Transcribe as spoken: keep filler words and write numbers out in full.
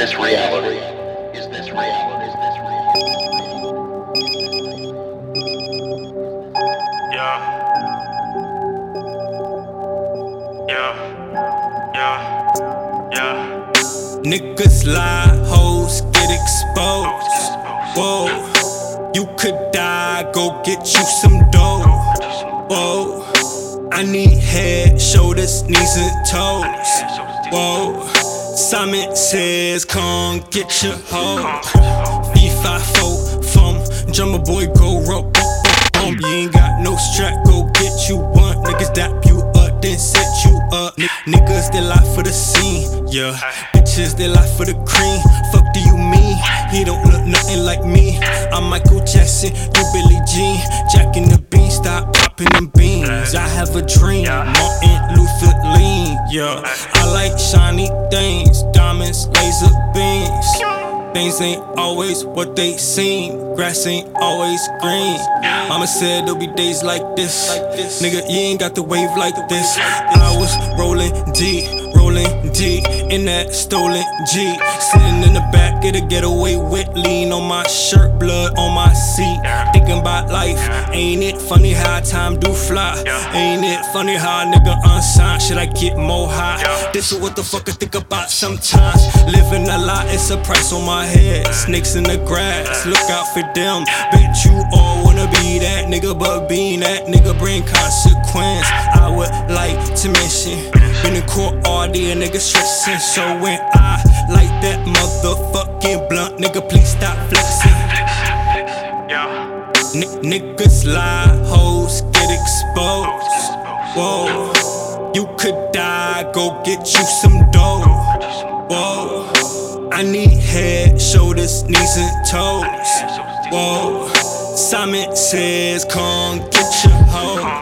this reality? Is this reality? Is this reality? Yeah. Yeah. Yeah. Yeah. Niggas lie, hoes get exposed. Whoa, you could die, go get you some dough. Whoa, I need head, shoulders, knees and toes. Whoa, Simon says, come get your hoe. B five four from drummer boy, go rope. Bump, you ain't got no strap, go get you one. Niggas dap you up, then set you up. N niggas, they lie for the scene, yeah. Bitches, they lie for the cream. Fuck do you mean? He don't look nothing like me. I'm Michael Jackson, you Billie Jean. Jack in the bean, stop popping them beans. I have a dream, Martin Luther lean, yeah. I like shiny things, diamonds, laser beams. Things ain't always what they seem. Grass ain't always green. Mama said there'll be days like this. Nigga, you ain't got the wave like this. I was rolling deep, rolling deep in that stolen G. Sitting in the back of the getaway with lean on my shirt, blood on my seat. Thinking about life, ain't it funny how time do fly? Ain't it funny how a nigga unsigned? Should I get more high? This is what the fuck I think about sometimes. Living a lie, it's a price on my head. Snakes in the grass, look out for them. Bet you all wanna be that nigga, but being that nigga bring consequence. I would like to mention, been in court all day, a nigga stressing. So when I light that motherfucking blunt, nigga, please stop flexing. N niggas lie, hoes get exposed. Whoa, you could die, go get you some dough. Whoa, I need head, shoulders, knees and toes. Whoa, Simon says, come get your hoe.